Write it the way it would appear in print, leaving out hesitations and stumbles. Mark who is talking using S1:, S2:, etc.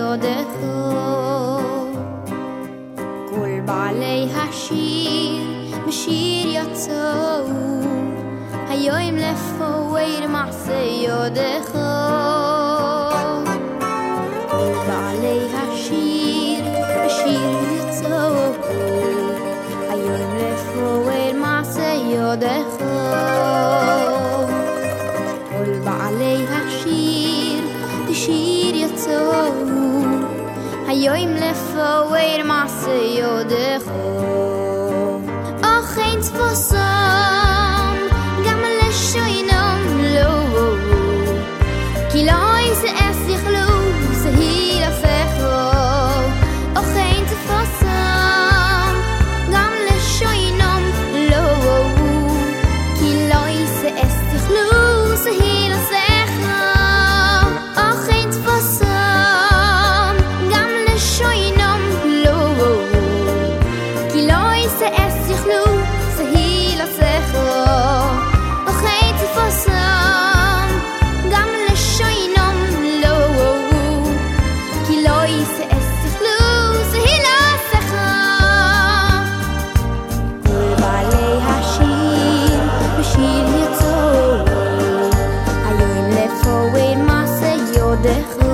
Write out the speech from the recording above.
S1: יודךו כל בעלי השיר בשיר יצאו היום לפואר מעשה יודךו כל בעלי השיר בשיר יצאו היום לפואר מעשה יודךו כל בעלי השיר בשיר יצאו היום לפואר מעשה יודךו אך אין תפוסם גם לשוינם לא כי לא איזה אס יכלו זה היא לפחו אך אין תפוסם גם לשוינם לא כי לא איזה אס יכלו זה היא לפחו אך אין תפוסם גם לשוינם לא כי לא איזה אס יכלו זה היא לפחו אך אין תפוסם גם לשוינם לא כי לא איזה אס יכלו זה היא לפחו כל בעלי השיר בשיר יצאו היום לפואר מעשה יודךו